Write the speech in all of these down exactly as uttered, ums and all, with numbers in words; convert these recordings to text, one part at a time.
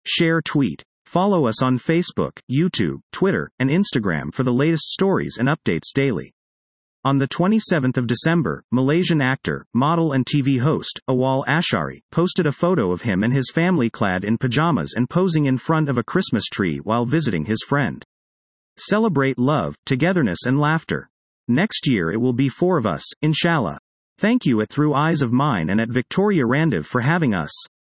Share tweet. Follow us on Facebook, YouTube, Twitter, and Instagram for the latest stories and updates daily. On the twenty-seventh of December, Malaysian actor, model and T V host, Awal Ashari, posted a photo of him and his family clad in pajamas and posing in front of a Christmas tree while visiting his friend. Celebrate love, togetherness and laughter. Next year it will be four of us, inshallah. Thank you at Through Eyes of Mine and at Victoria Randiv for having us.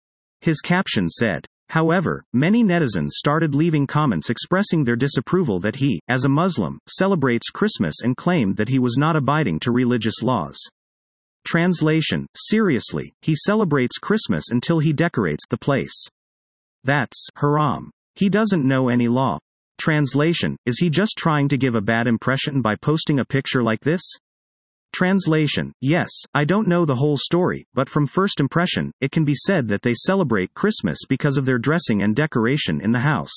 His caption said. However, many netizens started leaving comments expressing their disapproval that he, as a Muslim, celebrates Christmas and claimed that he was not abiding to religious laws. Translation: seriously, he celebrates Christmas until he decorates the place. That's haram. He doesn't know any law. Translation: is he just trying to give a bad impression by posting a picture like this? Translation: yes, I don't know the whole story, but from first impression, it can be said that they celebrate Christmas because of their dressing and decoration in the house.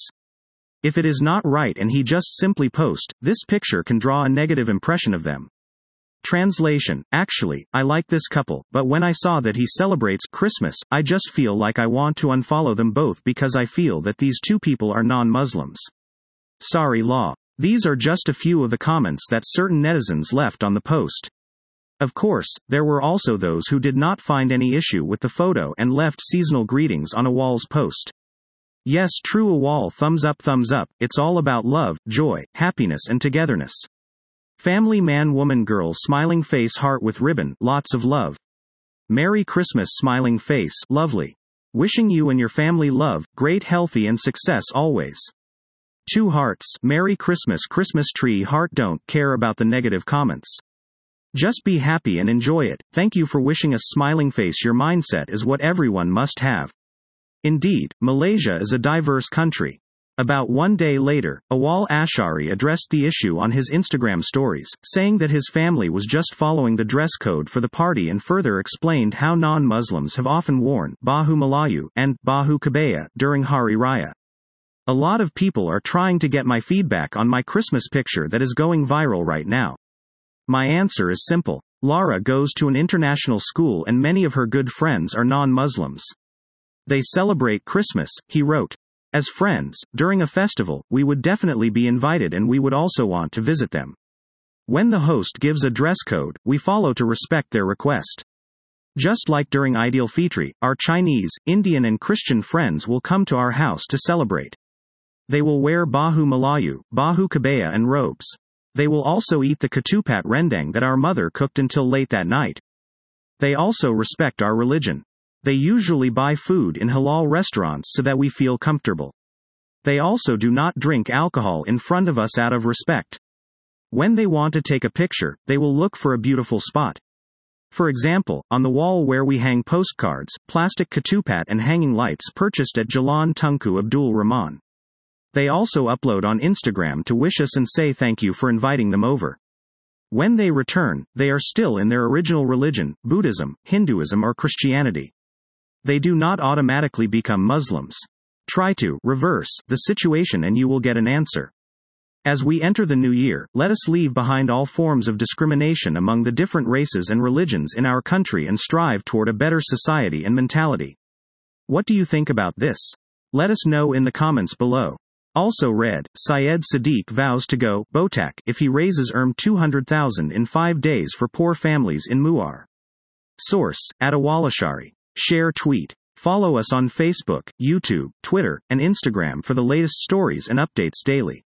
If it is not right and he just simply post, this picture can draw a negative impression of them. Translation: actually, I like this couple, but when I saw that he celebrates Christmas, I just feel like I want to unfollow them both because I feel that these two people are non-Muslims. Sorry law. These are just a few of the comments that certain netizens left on the post. Of course, there were also those who did not find any issue with the photo and left seasonal greetings on Awal's post. Yes, true Awal, thumbs up, thumbs up, it's all about love, joy, happiness and togetherness. Family man, woman, girl, smiling face, heart with ribbon, lots of love. Merry Christmas, smiling face, lovely. Wishing you and your family love, great healthy and success always. Two hearts, Merry Christmas, Christmas tree, heart, don't care about the negative comments. Just be happy and enjoy it. Thank you for wishing us, smiling face. Your mindset is what everyone must have. Indeed, Malaysia is a diverse country. About one day later, Awal Ashari addressed the issue on his Instagram stories, saying that his family was just following the dress code for the party and further explained how non-Muslims have often worn Baju Melayu and Baju Kebaya during Hari Raya. A lot of people are trying to get my feedback on my Christmas picture that is going viral right now. My answer is simple. Lara goes to an international school and many of her good friends are non-Muslims. They celebrate Christmas, he wrote. As friends, during a festival, we would definitely be invited and we would also want to visit them. When the host gives a dress code, we follow to respect their request. Just like during Aidil Fitri, our Chinese, Indian and Christian friends will come to our house to celebrate. They will wear Baju Melayu, Baju Kebaya and robes. They will also eat the ketupat rendang that our mother cooked until late that night. They also respect our religion. They usually buy food in halal restaurants so that we feel comfortable. They also do not drink alcohol in front of us out of respect. When they want to take a picture, they will look for a beautiful spot. For example, on the wall where we hang postcards, plastic ketupat and hanging lights purchased at Jalan Tunku Abdul Rahman. They also upload on Instagram to wish us and say thank you for inviting them over. When they return, they are still in their original religion, Buddhism, Hinduism or Christianity. They do not automatically become Muslims. Try to reverse the situation and you will get an answer. As we enter the new year, let us leave behind all forms of discrimination among the different races and religions in our country and strive toward a better society and mentality. What do you think about this? Let us know in the comments below. Also read, Syed Sadiq vows to go Botak if he raises E R M two hundred thousand in five days for poor families in Muar. Source, at Awalashari. Share tweet. Follow us on Facebook, YouTube, Twitter, and Instagram for the latest stories and updates daily.